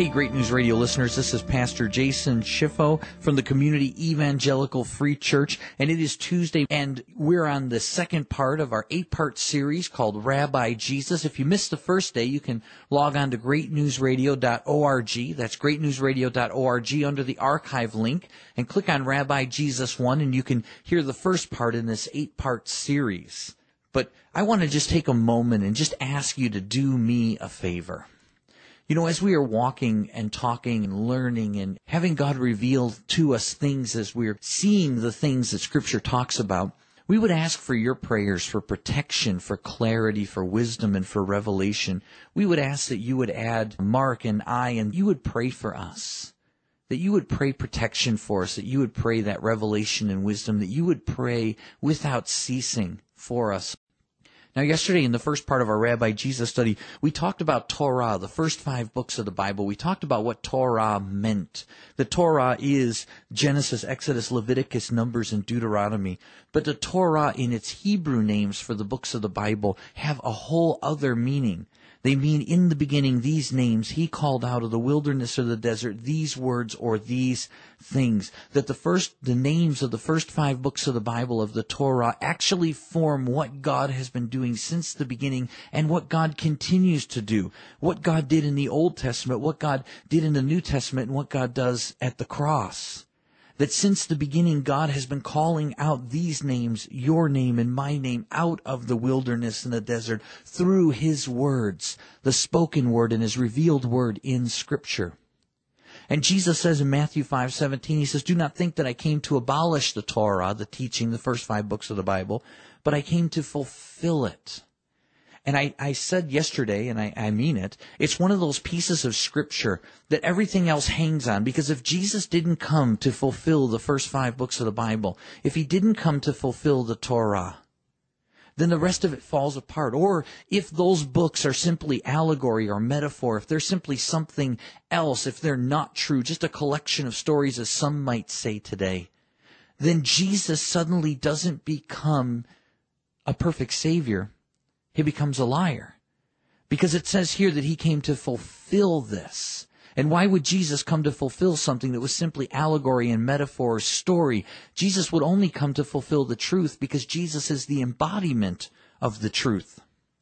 Hey, Great News Radio listeners, this is Pastor Jason Schiffo from the Community Evangelical Free Church, and it is Tuesday, and we're on the second part of our 8-part series called Rabbi Jesus. If you missed the first day, you can log on to greatnewsradio.org. That's greatnewsradio.org under the archive link, and click on Rabbi Jesus 1, and you can hear the first part in this 8-part series. But I want to just take a moment and just ask you to do me a favor. You know, as we are walking and talking and learning and having God reveal to us things as we're seeing the things that Scripture talks about, we would ask for your prayers for protection, for clarity, for wisdom, and for revelation. We would ask that you would add Mark and I, and you would pray for us, that you would pray protection for us, that you would pray that revelation and wisdom, that you would pray without ceasing for us. Now, yesterday in the first part of our Rabbi Jesus study, we talked about Torah, the first 5 books of the Bible. We talked about what Torah meant. The Torah is Genesis, Exodus, Leviticus, Numbers, and Deuteronomy. But the Torah in its Hebrew names for the books of the Bible have a whole other meaning. They mean, in the beginning, these names, he called out of the wilderness or the desert these words or these things. That the names of the first 5 books of the Bible, of the Torah, actually form what God has been doing since the beginning and what God continues to do. What God did in the Old Testament, what God did in the New Testament, and what God does at the cross. That since the beginning, God has been calling out these names, your name and my name, out of the wilderness and the desert through His words, the spoken word and His revealed word in Scripture. And Jesus says in Matthew 5:17, He says, "Do not think that I came to abolish the Torah," the teaching, the first 5 books of the Bible, "but I came to fulfill it." And I said yesterday, and I mean it, it's one of those pieces of Scripture that everything else hangs on. Because if Jesus didn't come to fulfill the first 5 books of the Bible, if He didn't come to fulfill the Torah, then the rest of it falls apart. Or if those books are simply allegory or metaphor, if they're simply something else, if they're not true, just a collection of stories, as some might say today, then Jesus suddenly doesn't become a perfect Savior. He becomes a liar. Because it says here that He came to fulfill this. And why would Jesus come to fulfill something that was simply allegory and metaphor or story? Jesus would only come to fulfill the truth because Jesus is the embodiment of the truth.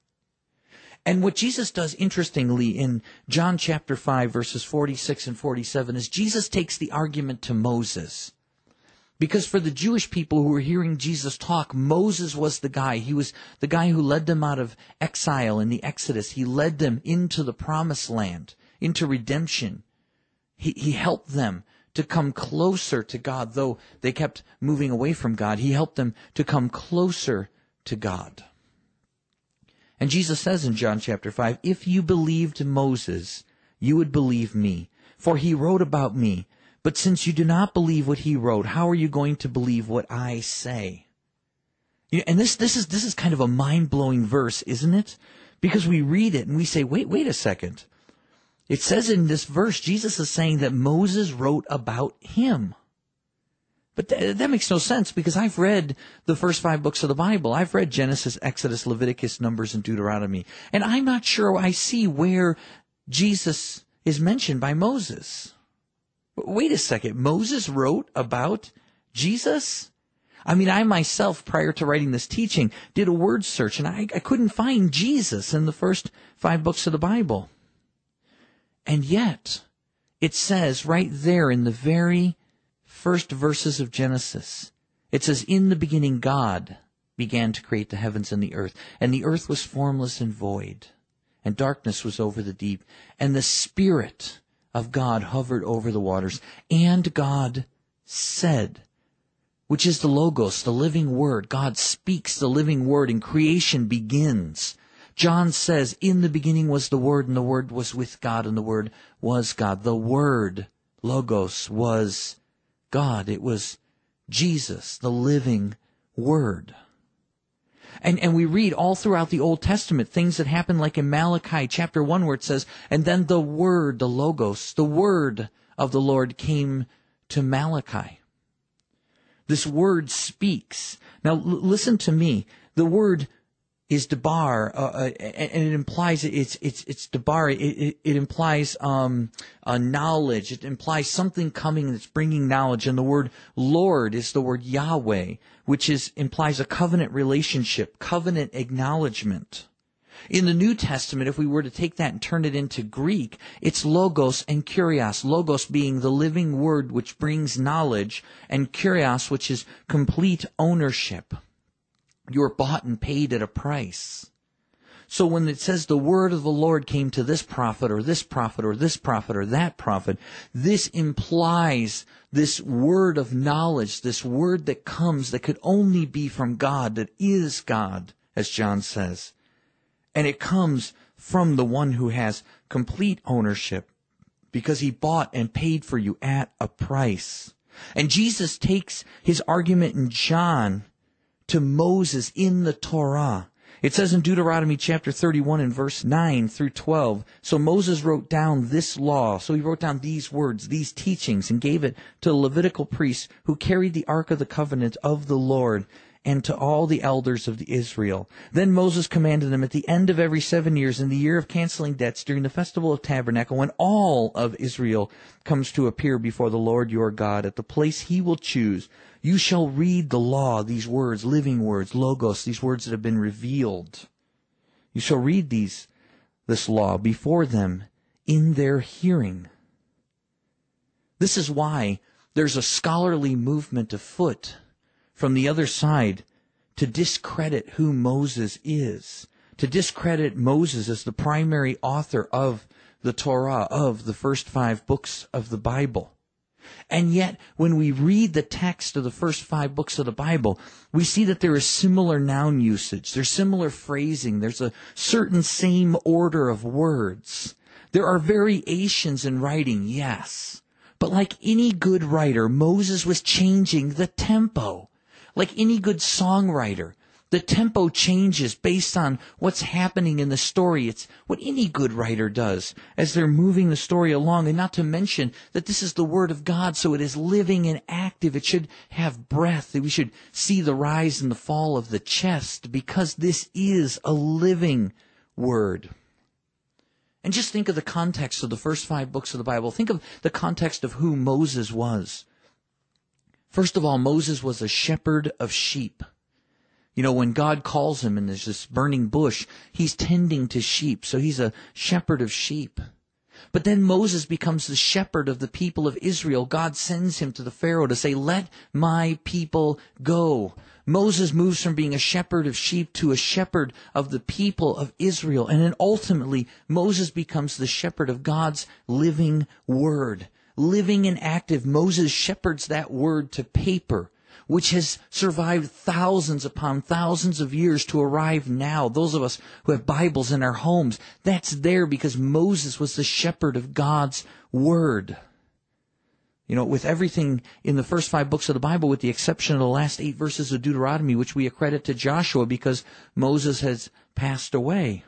And what Jesus does, interestingly, in John chapter 5, verses 46 and 47, is Jesus takes the argument to Moses. Because for the Jewish people who were hearing Jesus talk, Moses was the guy. He was the guy who led them out of exile in the Exodus. He led them into the promised land, into redemption. He helped them to come closer to God, though they kept moving away from God. He helped them to come closer to God. And Jesus says in John chapter 5, "If you believed Moses, you would believe me, for he wrote about me. But since you do not believe what he wrote, how are you going to believe what I say?" And this is kind of a mind-blowing verse, isn't it? Because we read it and we say, wait a second. It says in this verse, Jesus is saying that Moses wrote about him. But that makes no sense, because I've read the first 5 books of the Bible. I've read Genesis, Exodus, Leviticus, Numbers, and Deuteronomy. And I'm not sure I see where Jesus is mentioned by Moses. Wait a second, Moses wrote about Jesus? I mean, I myself, prior to writing this teaching, did a word search, and I couldn't find Jesus in the first 5 books of the Bible. And yet, it says right there in the very first verses of Genesis, it says, "In the beginning God began to create the heavens and the earth was formless and void, and darkness was over the deep, and the Spirit of God hovered over the waters. And God said," which is the Logos, the living word. God speaks the living word, and creation begins. John says, "In the beginning was the Word, and the Word was with God, and the Word was God." The Word, Logos, was God. It was Jesus, the living Word. And we read all throughout the Old Testament things that happen, like in Malachi chapter 1, where it says, "And then the Word," the Logos, the Word of the Lord came to Malachi. This Word speaks. Now listen to me. The Word is debar, and it implies it's debar. It implies a knowledge. It implies something coming that's bringing knowledge. And the word Lord is the word Yahweh, which implies a covenant relationship, covenant acknowledgement. In the New Testament, if we were to take that and turn it into Greek, it's logos and kurios. Logos being the living word which brings knowledge, and kurios, which is complete ownership. You were bought and paid at a price. So when it says the word of the Lord came to this prophet or this prophet or this prophet or that prophet, this implies this word of knowledge, this word that comes that could only be from God, that is God, as John says. And it comes from the one who has complete ownership because he bought and paid for you at a price. And Jesus takes his argument in John to Moses in the Torah. It says in Deuteronomy chapter 31 and verse 9 through 12, so Moses wrote down this law. So he wrote down these words, these teachings, and gave it to the Levitical priests who carried the Ark of the Covenant of the Lord, and to all the elders of Israel. Then Moses commanded them at the end of every 7 years, in the year of canceling debts, during the festival of tabernacle, when all of Israel comes to appear before the Lord your God at the place he will choose, you shall read the law, these words, living words, logos, these words that have been revealed. You shall read this law before them in their hearing. This is why there's a scholarly movement afoot from the other side to discredit who Moses is, to discredit Moses as the primary author of the Torah, of the first 5 books of the Bible. And yet, when we read the text of the first 5 books of the Bible, we see that there is similar noun usage, there's similar phrasing, there's a certain same order of words. There are variations in writing, yes. But like any good writer, Moses was changing the tempo. Like any good songwriter, the tempo changes based on what's happening in the story. It's what any good writer does as they're moving the story along. And not to mention that this is the Word of God, so it is living and active. It should have breath. We should see the rise and the fall of the chest because this is a living Word. And just think of the context of the first 5 books of the Bible. Think of the context of who Moses was. First of all, Moses was a shepherd of sheep. You know, when God calls him and there's this burning bush, he's tending to sheep. So he's a shepherd of sheep. But then Moses becomes the shepherd of the people of Israel. God sends him to the Pharaoh to say, let my people go. Moses moves from being a shepherd of sheep to a shepherd of the people of Israel. And then ultimately, Moses becomes the shepherd of God's living word. Living and active, Moses shepherds that word to paper, which has survived thousands upon thousands of years to arrive now. Those of us who have Bibles in our homes, that's there because Moses was the shepherd of God's word. You know, with everything in the first 5 books of the Bible, with the exception of the last 8 verses of Deuteronomy, which we accredit to Joshua because Moses has passed away.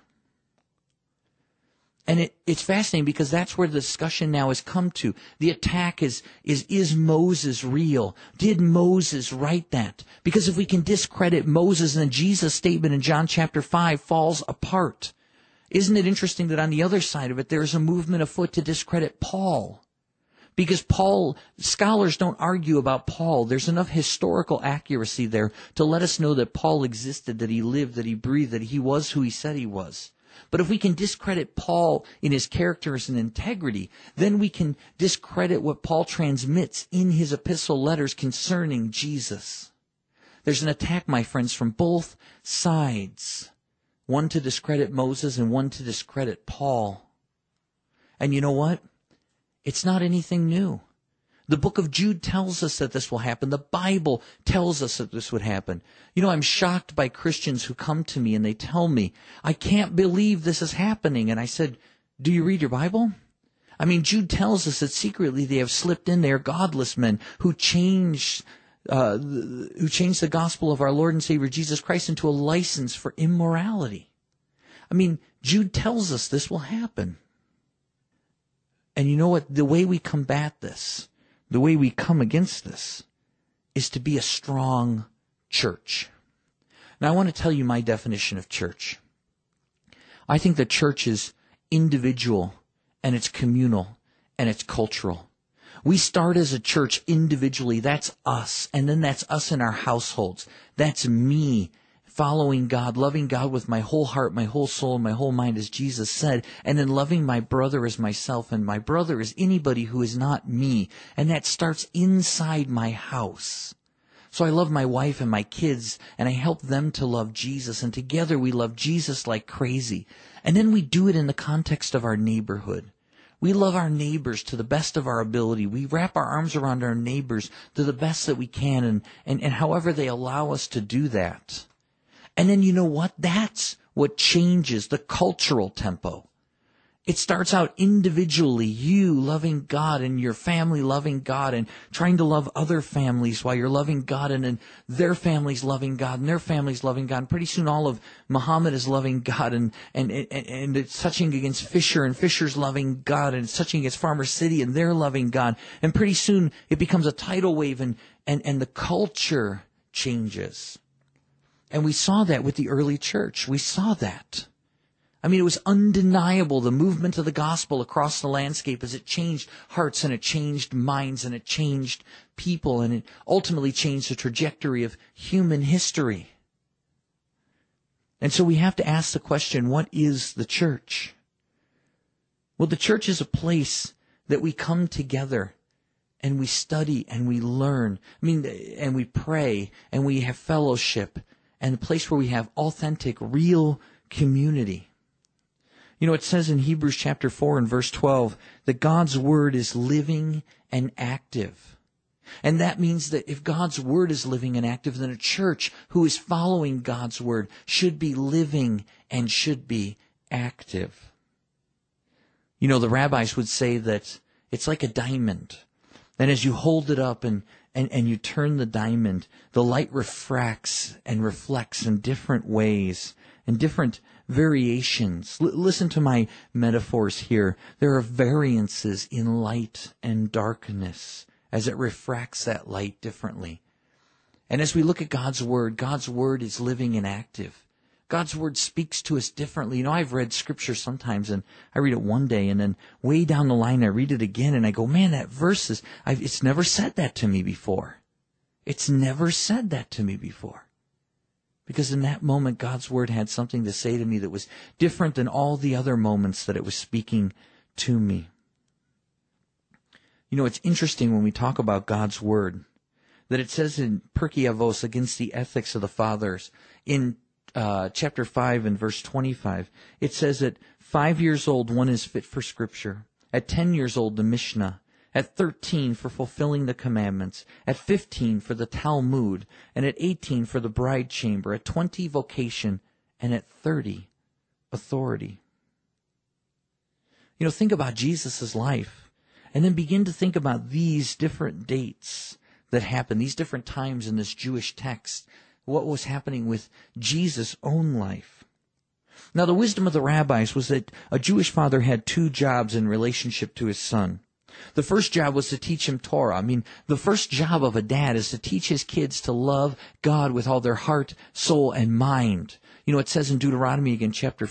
And it's fascinating because that's where the discussion now has come to. The attack is Moses real? Did Moses write that? Because if we can discredit Moses, then Jesus' statement in John chapter 5 falls apart. Isn't it interesting that on the other side of it, there's a movement afoot to discredit Paul? Because scholars don't argue about Paul. There's enough historical accuracy there to let us know that Paul existed, that he lived, that he breathed, that he was who he said he was. But if we can discredit Paul in his characters and integrity, then we can discredit what Paul transmits in his epistle letters concerning Jesus. There's an attack, my friends, from both sides. One to discredit Moses and one to discredit Paul. And you know what? It's not anything new. The book of Jude tells us that this will happen. The Bible tells us that this would happen. You know, I'm shocked by Christians who come to me and they tell me, I can't believe this is happening. And I said, do you read your Bible? I mean, Jude tells us that secretly they have slipped in there godless men who changed the gospel of our Lord and Savior Jesus Christ into a license for immorality. I mean, Jude tells us this will happen. And you know what? The way we combat this, the way we come against this, is to be a strong church. Now, I want to tell you my definition of church. I think that church is individual, and it's communal, and it's cultural. We start as a church individually. That's us. And then that's us in our households. That's me following God, loving God with my whole heart, my whole soul, and my whole mind, as Jesus said. And then loving my brother as myself. And my brother is anybody who is not me. And that starts inside my house. So I love my wife and my kids, and I help them to love Jesus. And together we love Jesus like crazy. And then we do it in the context of our neighborhood. We love our neighbors to the best of our ability. We wrap our arms around our neighbors to the best that we can, and however they allow us to do that. And then you know what? That's what changes the cultural tempo. It starts out individually, you loving God and your family loving God and trying to love other families while you're loving God, and then their families loving God and their families loving God. And pretty soon all of Muhammad is loving God, and it's touching against Fisher, and Fisher's loving God, and it's touching against Farmer City and they're loving God. And pretty soon it becomes a tidal wave, and the culture changes. And we saw that with the early church. We saw that. I mean, it was undeniable, the movement of the gospel across the landscape as it changed hearts and it changed minds and it changed people, and it ultimately changed the trajectory of human history. And so we have to ask the question, what is the church? Well, the church is a place that we come together and we study and we learn. And we pray and we have fellowship, and a place where we have authentic, real community. You know, it says in Hebrews chapter 4 and verse 12 that God's word is living and active. And that means that if God's word is living and active, then a church who is following God's word should be living and should be active. You know, the rabbis would say that it's like a diamond. And as you hold it up and you turn the diamond, the light refracts and reflects in different ways and different variations. Listen to my metaphors here. There are variances in light and darkness as it refracts that light differently. And as we look at God's word is living and active. God's word speaks to us differently. You know, I've read scripture sometimes, and I read it one day, and then way down the line I read it again, and I go, man, that verse it's never said that to me before. It's never said that to me before. Because in that moment, God's word had something to say to me that was different than all the other moments that it was speaking to me. You know, it's interesting when we talk about God's word that it says in Pirkei Avos, against the ethics of the fathers, in chapter 5 and verse 25, it says that 5 years old one is fit for Scripture, at 10 years old the Mishnah, at 13 for fulfilling the commandments, at 15 for the Talmud, and at 18 for the bride chamber, at 20 vocation, and at 30 authority. You know, think about Jesus' life, and then begin to think about these different dates that happen, these different times in this Jewish text, what was happening with Jesus' own life. Now, the wisdom of the rabbis was that a Jewish father had two jobs in relationship to his son. The first job was to teach him Torah. I mean, the first job of a dad is to teach his kids to love God with all their heart, soul, and mind. You know, it says in Deuteronomy again, chapter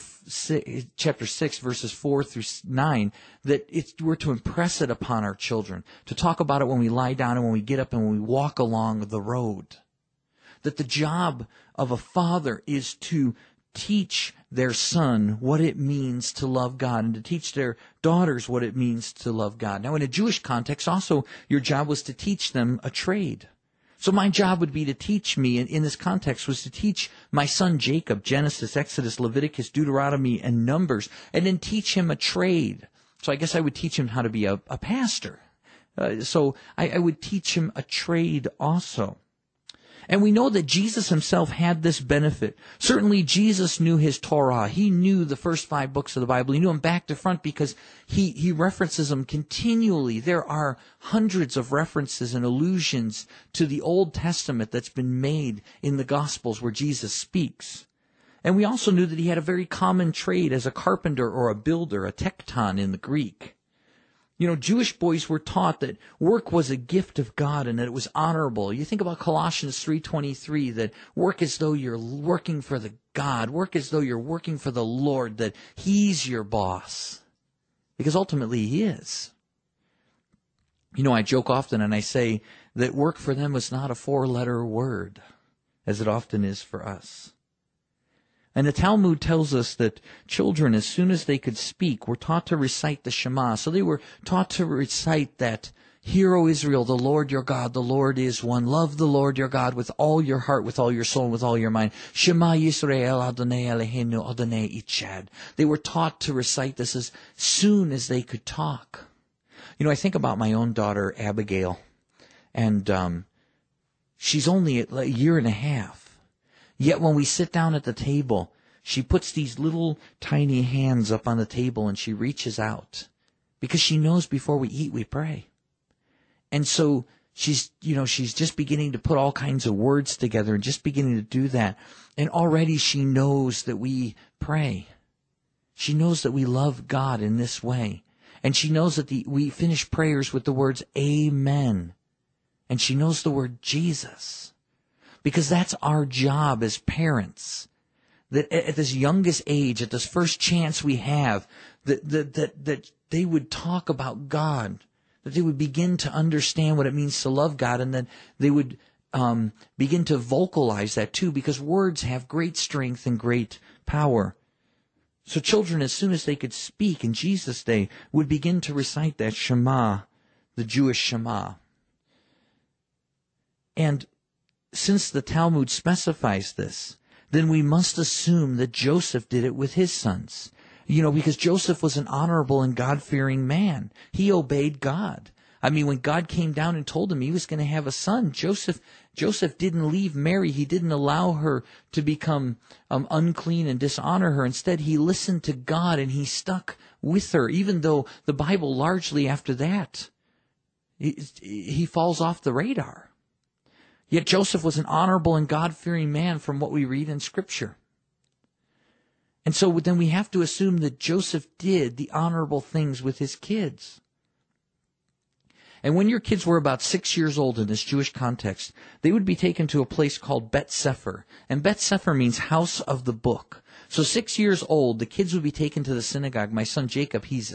6, verses 4 through 9, that we're to impress it upon our children, to talk about it when we lie down and when we get up and when we walk along the road. That the job of a father is to teach their son what it means to love God, and to teach their daughters what it means to love God. Now, in a Jewish context, also, your job was to teach them a trade. So my job would be to teach me, in this context, was to teach my son Jacob Genesis, Exodus, Leviticus, Deuteronomy, and Numbers, and then teach him a trade. So I guess I would teach him how to be a pastor. So I would teach him a trade also. And we know that Jesus himself had this benefit. Certainly Jesus knew his Torah. He knew the first 5 books of the Bible. He knew them back to front because he references them continually. There are hundreds of references and allusions to the Old Testament that's been made in the Gospels where Jesus speaks. And we also knew that he had a very common trade as a carpenter or a builder, a tekton in the Greek. Jewish boys were taught that work was a gift of God and that it was honorable. You think about Colossians 3:23, that work as though you're working for the God, work as though you're working for the Lord, that He's your boss. Because ultimately He is. I joke often and I say that work for them was not a 4-letter word, as it often is for us. And the Talmud tells us that children, as soon as they could speak, were taught to recite the Shema. So they were taught to recite that, "Hear, O Israel, the Lord your God, the Lord is one. Love the Lord your God with all your heart, with all your soul, and with all your mind. Shema Yisrael Adonai Eloheinu Adonai Echad." They were taught to recite this as soon as they could talk. I think about my own daughter, Abigail, and she's only a year and a half. Yet when we sit down at the table, she puts these little tiny hands up on the table and she reaches out because she knows before we eat, we pray. And so she's just beginning to put all kinds of words together and just beginning to do that. And already she knows that we pray. She knows that we love God in this way. And she knows that we finish prayers with the words Amen. And she knows the word Jesus. Because that's our job as parents. That at this youngest age, at this first chance we have, that they would talk about God. That they would begin to understand what it means to love God. And that they would begin to vocalize that too. Because words have great strength and great power. So children, as soon as they could speak in Jesus' day, would begin to recite that Shema, the Jewish Shema. And since the Talmud specifies this, then we must assume that Joseph did it with his sons. Because Joseph was an honorable and God-fearing man. He obeyed God. When God came down and told him he was going to have a son, Joseph didn't leave Mary. He didn't allow her to become unclean and dishonor her. Instead, he listened to God and he stuck with her, even though the Bible largely after that, he falls off the radar. Yet Joseph was an honorable and God-fearing man from what we read in Scripture. And so then we have to assume that Joseph did the honorable things with his kids. And when your kids were about 6 years old in this Jewish context, they would be taken to a place called Bet Sefer. And Bet Sefer means house of the book. So 6 years old, the kids would be taken to the synagogue. My son Jacob, he's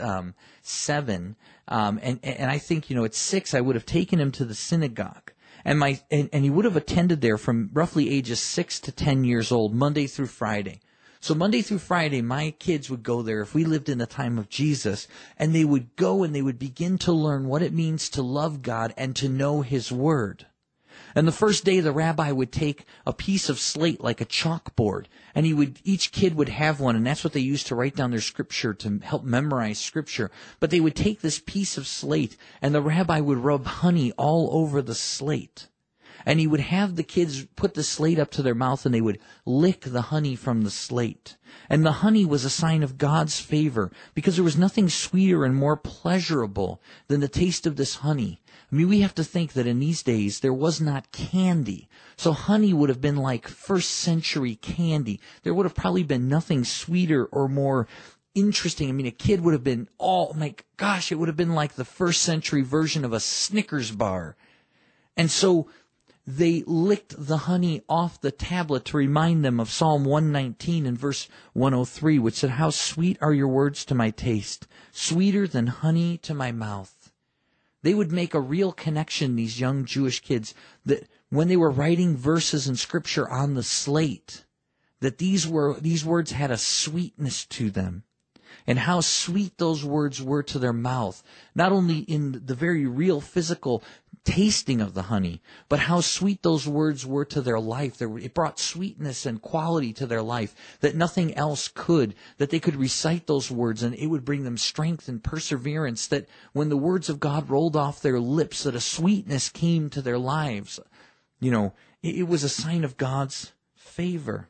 7. And I think, at 6, I would have taken him to the synagogue. And he would have attended there from roughly ages 6 to 10 years old, Monday through Friday. So Monday through Friday, my kids would go there if we lived in the time of Jesus, and they would go and they would begin to learn what it means to love God and to know His Word. And the first day, the rabbi would take a piece of slate like a chalkboard, and each kid would have one, and that's what they used to write down their scripture, to help memorize scripture. But they would take this piece of slate, and the rabbi would rub honey all over the slate. And he would have the kids put the slate up to their mouth, and they would lick the honey from the slate. And the honey was a sign of God's favor, because there was nothing sweeter and more pleasurable than the taste of this honey. We have to think that in these days there was not candy. So honey would have been like first century candy. There would have probably been nothing sweeter or more interesting. A kid would have been, oh my gosh, it would have been like the first century version of a Snickers bar. And so they licked the honey off the tablet to remind them of Psalm 119 and verse 103, which said, "How sweet are your words to my taste, sweeter than honey to my mouth." They would make a real connection, these young Jewish kids, that when they were writing verses in Scripture on the slate, that these words had a sweetness to them. And how sweet those words were to their mouth, not only in the very real physical tasting of the honey, but how sweet those words were to their life. It brought sweetness and quality to their life that nothing else could, that they could recite those words and it would bring them strength and perseverance, that when the words of God rolled off their lips, that a sweetness came to their lives. It was a sign of God's favor.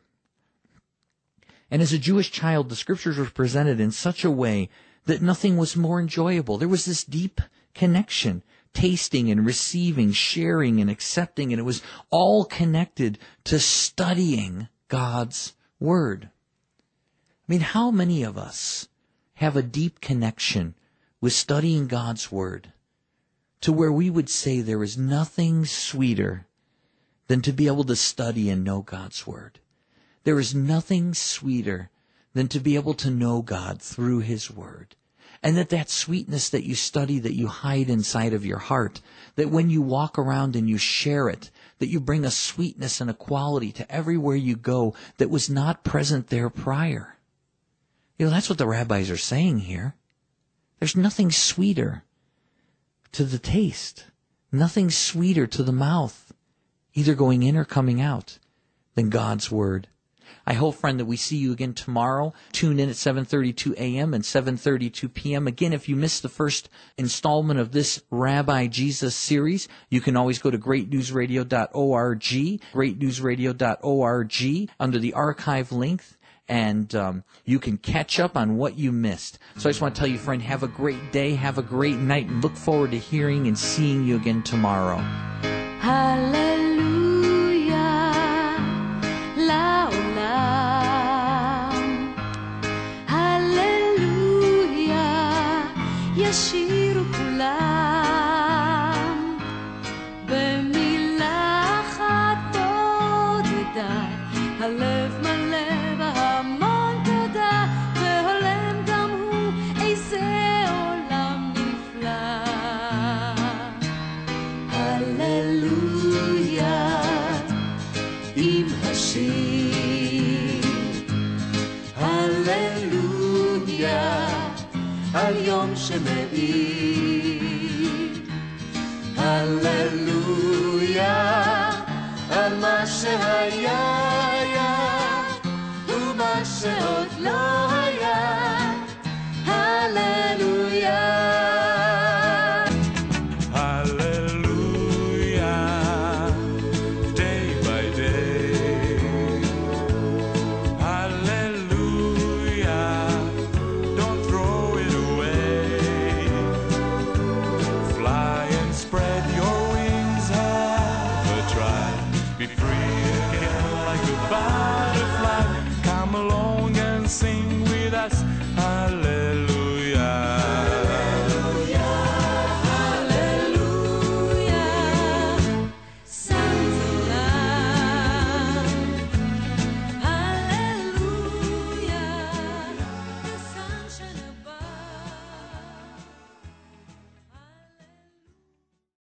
And as a Jewish child, the Scriptures were presented in such a way that nothing was more enjoyable. There was this deep connection, tasting and receiving, sharing and accepting, and it was all connected to studying God's Word. How many of us have a deep connection with studying God's Word, to where we would say there is nothing sweeter than to be able to study and know God's Word. There is nothing sweeter than to be able to know God through His Word. And that sweetness that you study, that you hide inside of your heart, that when you walk around and you share it, that you bring a sweetness and a quality to everywhere you go that was not present there prior. That's what the rabbis are saying here. There's nothing sweeter to the taste, nothing sweeter to the mouth, either going in or coming out, than God's Word. I hope, friend, that we see you again tomorrow. Tune in at 7:32 a.m. and 7:32 p.m. Again, if you missed the first installment of this Rabbi Jesus series, you can always go to greatnewsradio.org, greatnewsradio.org, under the archive link, and you can catch up on what you missed. So I just want to tell you, friend, have a great day, have a great night, and look forward to hearing and seeing you again tomorrow. Hallelujah, לעולם. Hallelujah, ישירו כולם. במילה אחת תודה, הלב מלא בהמון תודה, והולם גם הוא איזה עולם נפלא. הללויה עם השיר, הללויה על יום שמאיר, הללויה על מה שהיה ומה שעוד לא היה, הללויה. Be free again like a butterfly. Come along and sing